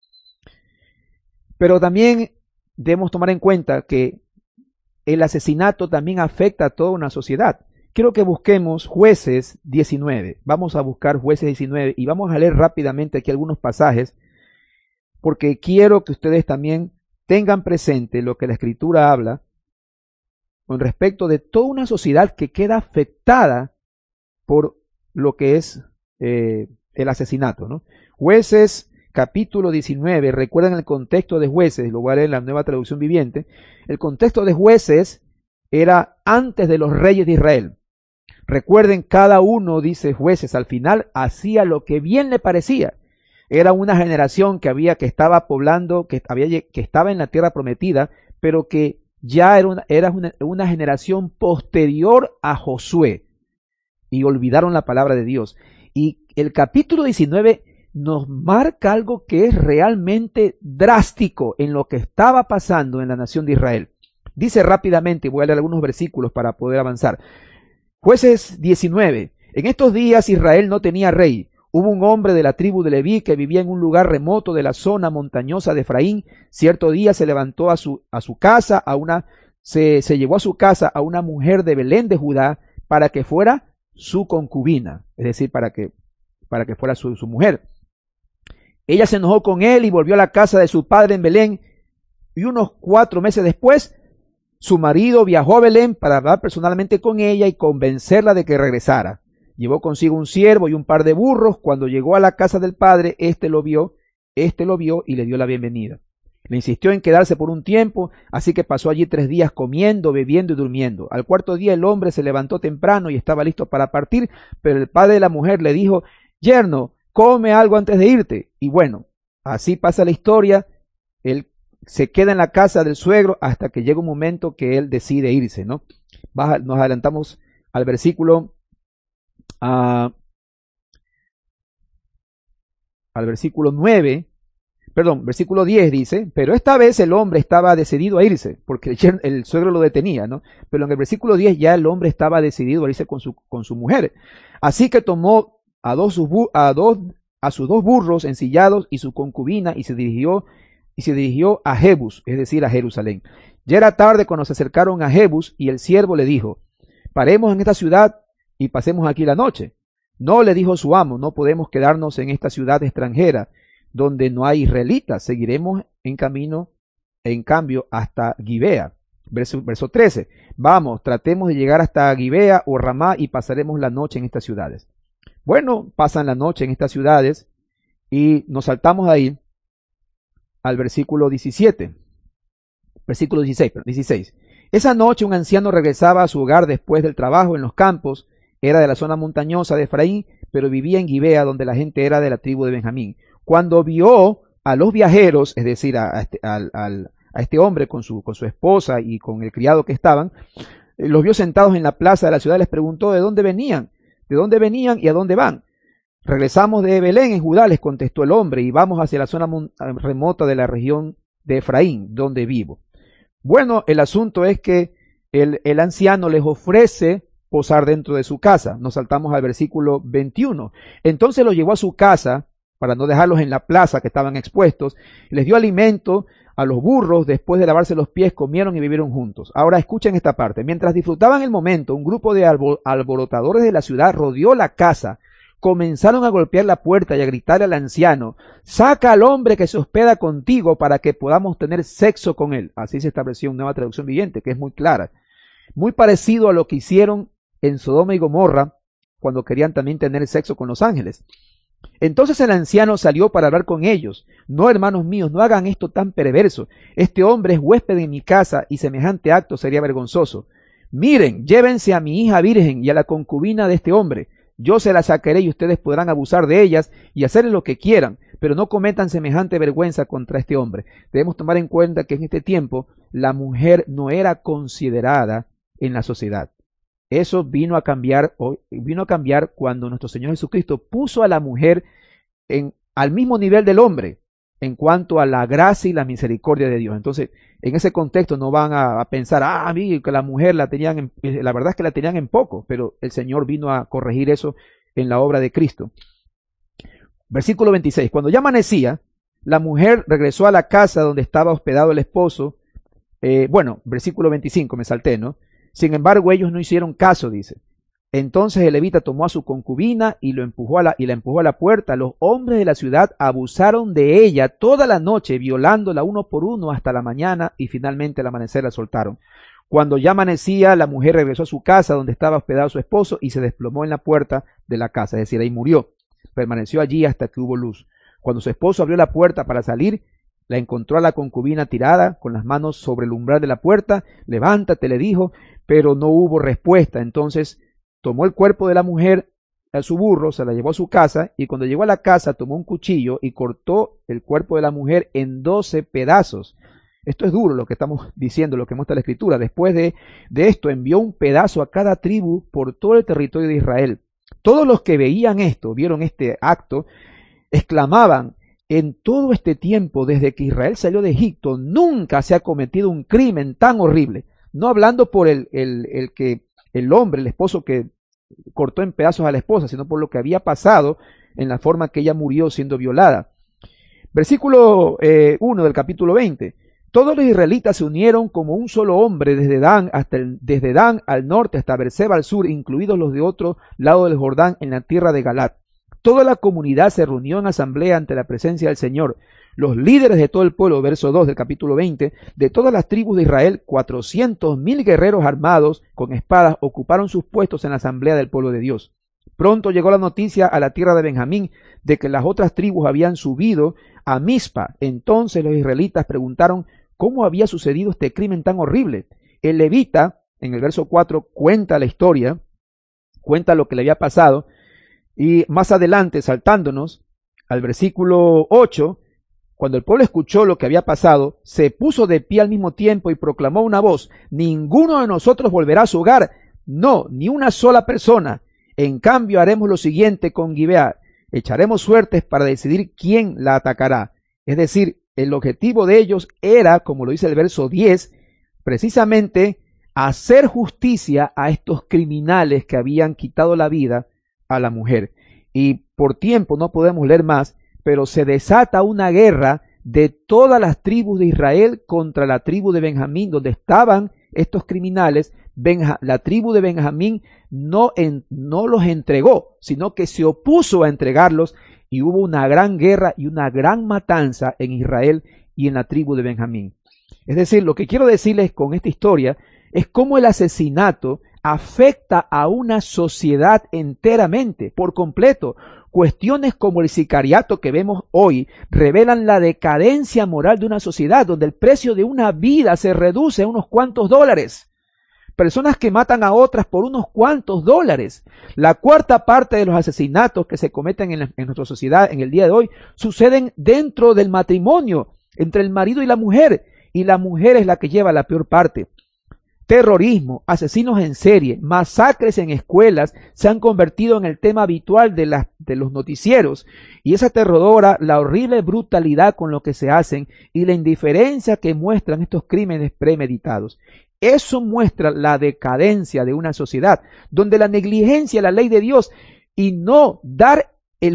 Pero también debemos tomar en cuenta que el asesinato también afecta a toda una sociedad. Quiero que busquemos Jueces 19. Vamos a buscar Jueces 19 y vamos a leer rápidamente aquí algunos pasajes, porque quiero que ustedes también tengan presente lo que la Escritura habla con respecto de toda una sociedad que queda afectada por lo que es el asesinato, ¿no? Jueces capítulo 19, recuerden el contexto de Jueces, lo voy a leer en la Nueva Traducción Viviente. El contexto de Jueces era antes de los reyes de Israel. Recuerden, cada uno, dice Jueces, al final hacía lo que bien le parecía. Era una generación que estaba poblando, que estaba en la tierra prometida, pero que ya era una generación posterior a Josué, y olvidaron la palabra de Dios. Y el capítulo 19 nos marca algo que es realmente drástico en lo que estaba pasando en la nación de Israel. Dice rápidamente, voy a leer algunos versículos para poder avanzar. Jueces 19. En estos días Israel no tenía rey. Hubo un hombre de la tribu de Leví que vivía en un lugar remoto de la zona montañosa de Efraín. Cierto día se levantó se llevó a su casa a una mujer de Belén de Judá para que fuera su concubina, es decir, para que fuera su mujer. Ella se enojó con él y volvió a la casa de su padre en Belén, y unos 4 meses después, su marido viajó a Belén para hablar personalmente con ella y convencerla de que regresara. Llevó consigo un siervo y un par de burros. Cuando llegó a la casa del padre, éste lo vio y le dio la bienvenida. Le insistió en quedarse por un tiempo, así que pasó allí 3 días comiendo, bebiendo y durmiendo. Al 4.º día el hombre se levantó temprano y estaba listo para partir, pero el padre de la mujer le dijo: yerno, come algo antes de irte. Y bueno, así pasa la historia. Él se queda en la casa del suegro hasta que llega un momento que él decide irse, ¿no? Nos adelantamos al versículo al versículo 9, perdón, versículo 10 dice: pero esta vez el hombre estaba decidido a irse, porque el suegro lo detenía, ¿no? Pero en el versículo 10 ya el hombre estaba decidido a irse con su mujer. Así que tomó a sus 2 burros ensillados y su concubina y se dirigió a Jebus, es decir, a Jerusalén. Ya era tarde cuando se acercaron a Jebus, y el siervo le dijo: paremos en esta ciudad y pasemos aquí la noche. No, le dijo su amo, no podemos quedarnos en esta ciudad extranjera donde no hay israelitas. Seguiremos en cambio hasta Gibea. Verso 13. Vamos, tratemos de llegar hasta Gibea o Ramá y pasaremos la noche en estas ciudades. Bueno, pasan la noche en estas ciudades y nos saltamos ahí al versículo 17. Versículo 16. Esa noche un anciano regresaba a su hogar después del trabajo en los campos. Era de la zona montañosa de Efraín, pero vivía en Gibea, donde la gente era de la tribu de Benjamín. Cuando vio a los viajeros, es decir, a este hombre con su esposa y con el criado que estaban, los vio sentados en la plaza de la ciudad, les preguntó de dónde venían y a dónde van. Regresamos de Belén en Judá, les contestó el hombre, y vamos hacia la zona remota de la región de Efraín, donde vivo. Bueno, el asunto es que el anciano les ofrece posar dentro de su casa. Nos saltamos al versículo 21. Entonces los llevó a su casa para no dejarlos en la plaza que estaban expuestos. Les dio alimento a los burros. Después de lavarse los pies, comieron y vivieron juntos. Ahora escuchen esta parte. Mientras disfrutaban el momento, un grupo de alborotadores de la ciudad rodeó la casa. Comenzaron a golpear la puerta y a gritar al anciano: saca al hombre que se hospeda contigo para que podamos tener sexo con él. Así se estableció una nueva traducción viviente, que es muy clara. Muy parecido a lo que hicieron en Sodoma y Gomorra, cuando querían también tener sexo con los ángeles. Entonces el anciano salió para hablar con ellos. No, hermanos míos, no hagan esto tan perverso. Este hombre es huésped en mi casa y semejante acto sería vergonzoso. Miren, llévense a mi hija virgen y a la concubina de este hombre. Yo se la sacaré y ustedes podrán abusar de ellas y hacerle lo que quieran, pero no cometan semejante vergüenza contra este hombre. Debemos tomar en cuenta que en este tiempo la mujer no era considerada en la sociedad. Eso vino a cambiar cuando nuestro Señor Jesucristo puso a la mujer al mismo nivel del hombre en cuanto a la gracia y la misericordia de Dios. Entonces, en ese contexto no van a pensar: que la mujer la verdad es que la tenían en poco, pero el Señor vino a corregir eso en la obra de Cristo. Versículo 26. Cuando ya amanecía, la mujer regresó a la casa donde estaba hospedado el esposo. Versículo 25, me salté, ¿no? Sin embargo, ellos no hicieron caso, dice. Entonces el levita tomó a su concubina y la empujó a la puerta. Los hombres de la ciudad abusaron de ella toda la noche, violándola uno por uno hasta la mañana, y finalmente al amanecer la soltaron. Cuando ya amanecía, la mujer regresó a su casa donde estaba hospedado su esposo y se desplomó en la puerta de la casa, es decir, ahí murió. Permaneció allí hasta que hubo luz. Cuando su esposo abrió la puerta para salir, la encontró a la concubina tirada con las manos sobre el umbral de la puerta. Levántate, le dijo, pero no hubo respuesta. Entonces tomó el cuerpo de la mujer a su burro, se la llevó a su casa, y cuando llegó a la casa tomó un cuchillo y cortó el cuerpo de la mujer en 12 pedazos. Esto es duro lo que estamos diciendo, lo que muestra la Escritura. Después de esto envió un pedazo a cada tribu por todo el territorio de Israel. Todos los que veían esto, vieron este acto, exclamaban: en todo este tiempo, desde que Israel salió de Egipto, nunca se ha cometido un crimen tan horrible. No hablando por el hombre, el esposo que cortó en pedazos a la esposa, sino por lo que había pasado en la forma que ella murió siendo violada. Versículo 1 del capítulo 20. Todos los israelitas se unieron como un solo hombre desde Dan al norte hasta Beerseba al sur, incluidos los de otro lado del Jordán en la tierra de Galaad. Toda la comunidad se reunió en asamblea ante la presencia del Señor. Los líderes de todo el pueblo, verso 2 del capítulo 20, de todas las tribus de Israel, 400,000 guerreros armados con espadas ocuparon sus puestos en la asamblea del pueblo de Dios. Pronto llegó la noticia a la tierra de Benjamín de que las otras tribus habían subido a Mizpa. Entonces los israelitas preguntaron cómo había sucedido este crimen tan horrible. El levita, en el verso 4, cuenta la historia, cuenta lo que le había pasado, y más adelante, saltándonos al versículo 8, cuando el pueblo escuchó lo que había pasado, se puso de pie al mismo tiempo y proclamó una voz: ninguno de nosotros volverá a su hogar, no, ni una sola persona. En cambio haremos lo siguiente con Gibeá: echaremos suertes para decidir quién la atacará. Es decir, el objetivo de ellos era, como lo dice el verso 10, precisamente hacer justicia a estos criminales que habían quitado la vida a la mujer. Y por tiempo no podemos leer más, pero se desata una guerra de todas las tribus de Israel contra la tribu de Benjamín, donde estaban estos criminales. La tribu de Benjamín no los entregó, sino que se opuso a entregarlos, y hubo una gran guerra y una gran matanza en Israel y en la tribu de Benjamín. Es decir, lo que quiero decirles con esta historia es cómo el asesinato afecta a una sociedad enteramente, por completo. Cuestiones como el sicariato que vemos hoy revelan la decadencia moral de una sociedad donde el precio de una vida se reduce a unos cuantos dólares. Personas que matan a otras por unos cuantos dólares. La cuarta parte de los asesinatos que se cometen en nuestra sociedad en el día de hoy suceden dentro del matrimonio, entre el marido y la mujer es la que lleva la peor parte. Terrorismo, asesinos en serie, masacres en escuelas se han convertido en el tema habitual de los noticieros, y es aterradora la horrible brutalidad con lo que se hacen y la indiferencia que muestran estos crímenes premeditados. Eso muestra la decadencia de una sociedad donde la negligencia de la ley de Dios y no dar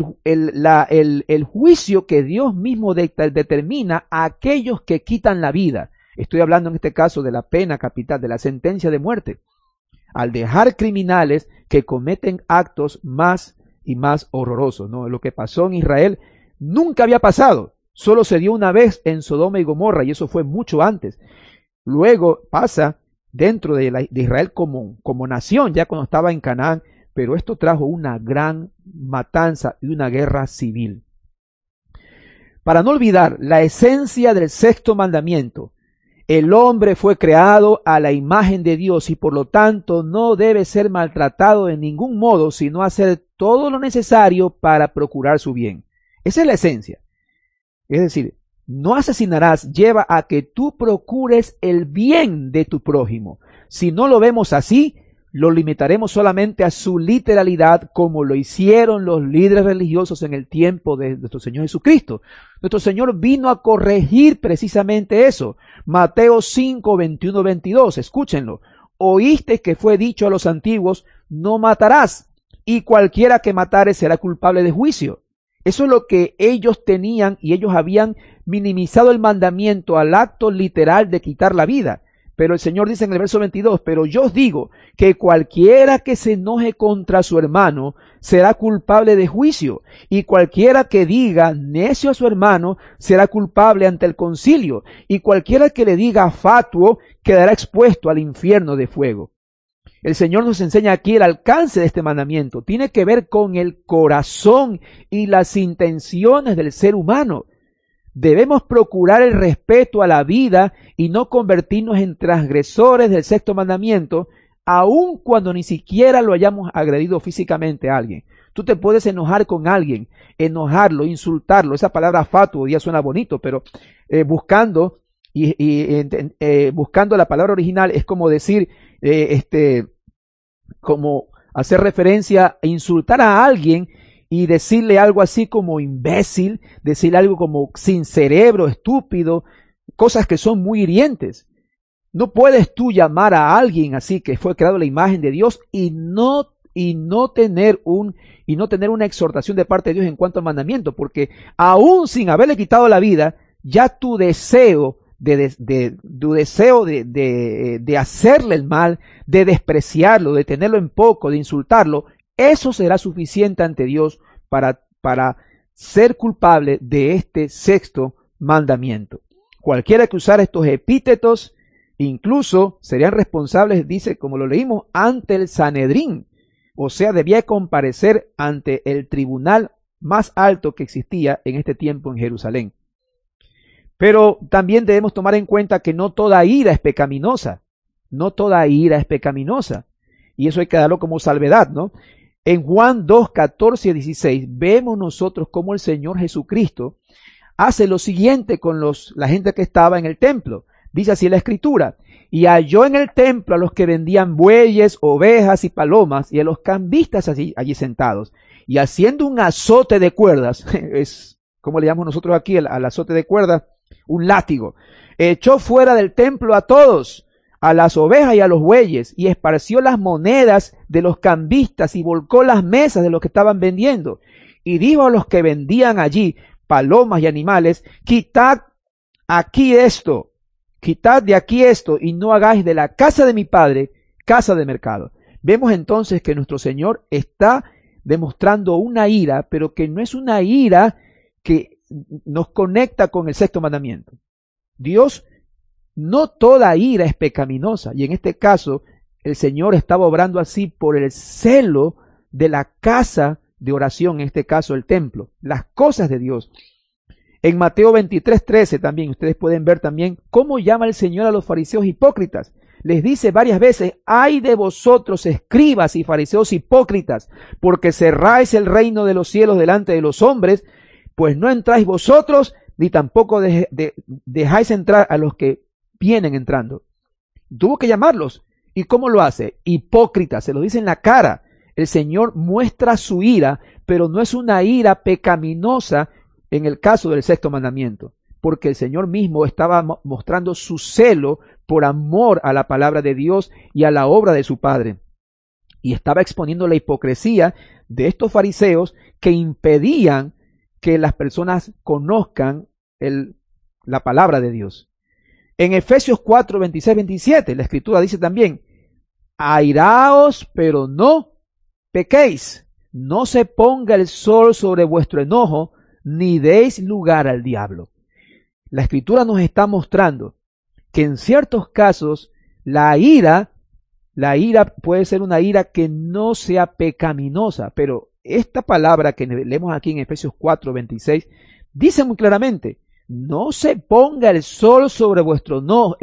el juicio que Dios mismo determina a aquellos que quitan la vida. Estoy hablando en este caso de la pena capital, de la sentencia de muerte, al dejar criminales que cometen actos más y más horrorosos, ¿no? Lo que pasó en Israel nunca había pasado, solo se dio una vez en Sodoma y Gomorra, y eso fue mucho antes. Luego pasa dentro de Israel como nación, ya cuando estaba en Canaán, pero esto trajo una gran matanza y una guerra civil. Para no olvidar la esencia del sexto mandamiento: el hombre fue creado a la imagen de Dios y por lo tanto no debe ser maltratado de ningún modo, sino hacer todo lo necesario para procurar su bien. Esa es la esencia. Es decir, no asesinarás lleva a que tú procures el bien de tu prójimo. Si no lo vemos así, lo limitaremos solamente a su literalidad, como lo hicieron los líderes religiosos en el tiempo de nuestro Señor Jesucristo. Nuestro Señor vino a corregir precisamente eso. Mateo 5, 21, 22, escúchenlo. Oíste que fue dicho a los antiguos: no matarás, y cualquiera que matare será culpable de juicio. Eso es lo que ellos tenían, y ellos habían minimizado el mandamiento al acto literal de quitar la vida. Pero el Señor dice en el verso 22, pero yo os digo que cualquiera que se enoje contra su hermano será culpable de juicio, y cualquiera que diga necio a su hermano será culpable ante el concilio, y cualquiera que le diga fatuo quedará expuesto al infierno de fuego. El Señor nos enseña aquí el alcance de este mandamiento. Tiene que ver con el corazón y las intenciones del ser humano. Debemos procurar el respeto a la vida y no convertirnos en transgresores del sexto mandamiento, aun cuando ni siquiera lo hayamos agredido físicamente a alguien. Tú te puedes enojar con alguien, enojarlo, insultarlo. Esa palabra fatuo ya suena bonito, pero buscando buscando la palabra original es como decir, como hacer referencia a insultar a alguien y decirle algo así como imbécil, decirle algo como sin cerebro, estúpido, cosas que son muy hirientes. No puedes tú llamar a alguien así que fue creado a la imagen de Dios y no tener una exhortación de parte de Dios en cuanto al mandamiento, porque aún sin haberle quitado la vida, ya tu deseo de hacerle el mal, de despreciarlo, de tenerlo en poco, de insultarlo, eso será suficiente ante Dios para ser culpable de este sexto mandamiento. Cualquiera que usara estos epítetos, incluso serían responsables, dice, como lo leímos, ante el Sanedrín. O sea, debía comparecer ante el tribunal más alto que existía en este tiempo en Jerusalén. Pero también debemos tomar en cuenta que no toda ira es pecaminosa. No toda ira es pecaminosa. Y eso hay que darlo como salvedad, ¿no? En Juan 2, 14 y 16 vemos nosotros cómo el Señor Jesucristo hace lo siguiente con la gente que estaba en el templo. Dice así la Escritura: y halló en el templo a los que vendían bueyes, ovejas y palomas, y a los cambistas allí sentados. Y haciendo un azote de cuerdas, es como le llamamos nosotros aquí al azote de cuerdas, un látigo, echó fuera del templo a todos, a las ovejas y a los bueyes, y esparció las monedas de los cambistas y volcó las mesas de los que estaban vendiendo. Y dijo a los que vendían allí palomas y animales: quitad de aquí esto, y no hagáis de la casa de mi padre casa de mercado. Vemos entonces que nuestro Señor está demostrando una ira, pero que no es una ira que nos conecta con el sexto mandamiento. Dios, no toda ira es pecaminosa, y en este caso el Señor estaba obrando así por el celo de la casa de oración, en este caso el templo, las cosas de Dios. En Mateo 23:13 también, ustedes pueden ver también cómo llama el Señor a los fariseos hipócritas. Les dice varias veces: ay de vosotros, escribas y fariseos hipócritas, porque cerráis el reino de los cielos delante de los hombres, pues no entráis vosotros, ni tampoco dejáis entrar a los que vienen entrando. Tuvo que llamarlos. ¿Y cómo lo hace? Hipócritas, se lo dice en la cara. El Señor muestra su ira, pero no es una ira pecaminosa en el caso del sexto mandamiento, porque el Señor mismo estaba mostrando su celo por amor a la palabra de Dios y a la obra de su Padre. Y estaba exponiendo la hipocresía de estos fariseos que impedían que las personas conozcan la palabra de Dios. En Efesios 4, 26, 27, la Escritura dice también: airaos, pero no pequéis, no se ponga el sol sobre vuestro enojo, ni deis lugar al diablo. La Escritura nos está mostrando que en ciertos casos la ira puede ser una ira que no sea pecaminosa, pero esta palabra que leemos aquí en Efesios 4, 26, dice muy claramente: no se ponga el sol sobre vuestro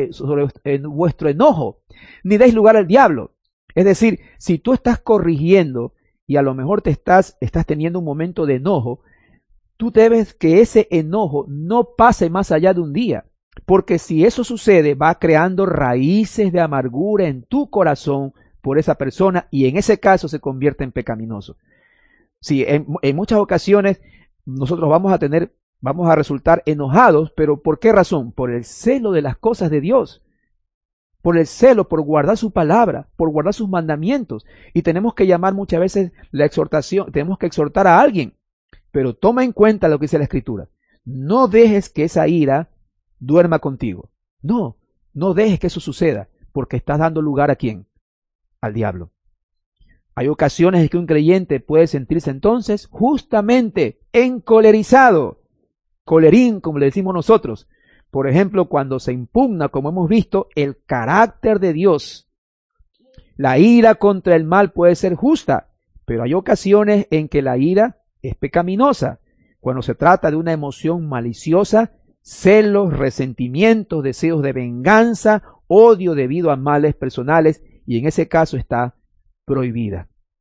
enojo, ni deis lugar al diablo. Es decir, si tú estás corrigiendo y a lo mejor estás teniendo un momento de enojo, tú debes que ese enojo no pase más allá de un día, porque si eso sucede, va creando raíces de amargura en tu corazón por esa persona, y en ese caso se convierte en pecaminoso. Sí, en muchas ocasiones nosotros vamos a resultar enojados, pero ¿por qué razón? Por el celo de las cosas de Dios, por el celo, por guardar su palabra, por guardar sus mandamientos. Y tenemos que llamar muchas veces la exhortación, tenemos que exhortar a alguien, pero toma en cuenta lo que dice la Escritura. No dejes que esa ira duerma contigo. No dejes que eso suceda, porque estás dando lugar ¿a quién? Al diablo. Hay ocasiones en que un creyente puede sentirse entonces justamente encolerizado, colerín, como le decimos nosotros. Por ejemplo, cuando se impugna, como hemos visto, el carácter de Dios. La ira contra el mal puede ser justa, pero hay ocasiones en que la ira es pecaminosa, cuando se trata de una emoción maliciosa, celos, resentimientos, deseos de venganza, odio debido a males personales, y en ese caso está prohibida.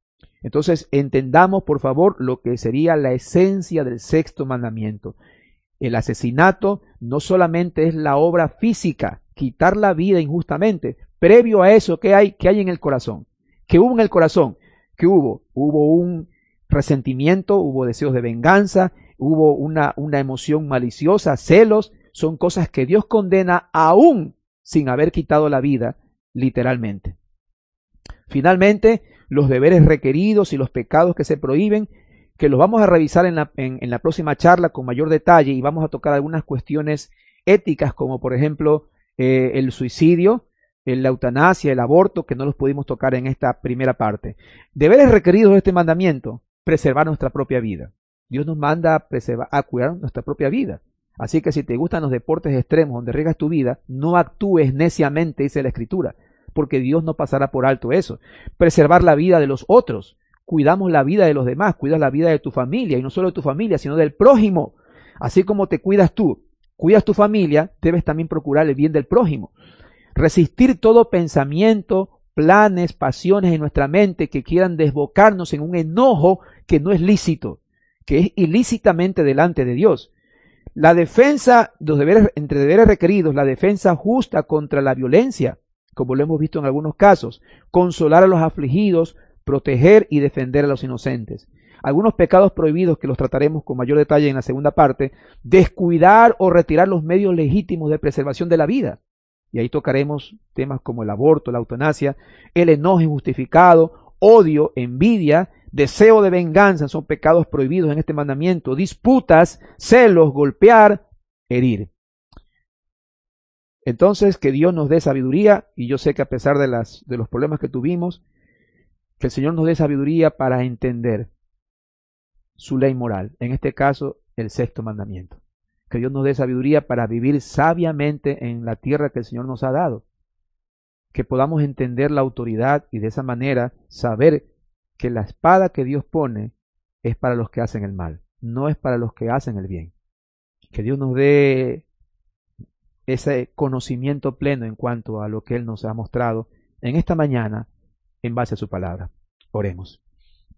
Entonces, entendamos, por favor, lo que sería la esencia del sexto mandamiento. El asesinato no solamente es la obra física, quitar la vida injustamente. Previo a eso, ¿qué hay en el corazón? ¿Qué hubo en el corazón? ¿Qué hubo? Hubo un resentimiento, hubo deseos de venganza, hubo una emoción maliciosa, celos. Son cosas que Dios condena aún sin haber quitado la vida, literalmente. Finalmente, los deberes requeridos y los pecados que se prohíben, que los vamos a revisar en la próxima charla con mayor detalle, y vamos a tocar algunas cuestiones éticas, como por ejemplo el suicidio, la eutanasia, el aborto, que no los pudimos tocar en esta primera parte. Deberes requeridos de este mandamiento: preservar nuestra propia vida. Dios nos manda a cuidar nuestra propia vida. Así que si te gustan los deportes extremos donde arriesgas tu vida, no actúes neciamente, dice la Escritura, porque Dios no pasará por alto eso. Preservar la vida de los otros. Cuidamos la vida de los demás, cuidas la vida de tu familia, y no solo de tu familia, sino del prójimo. Así como te cuidas tú, cuidas tu familia, debes también procurar el bien del prójimo. Resistir todo pensamiento, planes, pasiones en nuestra mente que quieran desbocarnos en un enojo que no es lícito, que es ilícitamente delante de Dios. La defensa, entre deberes requeridos, la defensa justa contra la violencia, como lo hemos visto en algunos casos, consolar a los afligidos, proteger y defender a los inocentes. Algunos pecados prohibidos, que los trataremos con mayor detalle en la segunda parte: descuidar o retirar los medios legítimos de preservación de la vida. Y ahí tocaremos temas como el aborto, la eutanasia, el enojo injustificado, odio, envidia, deseo de venganza, son pecados prohibidos en este mandamiento. Disputas, celos, golpear, herir. Entonces, que Dios nos dé sabiduría, y yo sé que a pesar de los problemas que tuvimos, que el Señor nos dé sabiduría para entender su ley moral, en este caso el sexto mandamiento. Que Dios nos dé sabiduría para vivir sabiamente en la tierra que el Señor nos ha dado. Que podamos entender la autoridad y de esa manera saber que la espada que Dios pone es para los que hacen el mal, no es para los que hacen el bien. Que Dios nos dé ese conocimiento pleno en cuanto a lo que Él nos ha mostrado en esta mañana en base a su palabra. Oremos.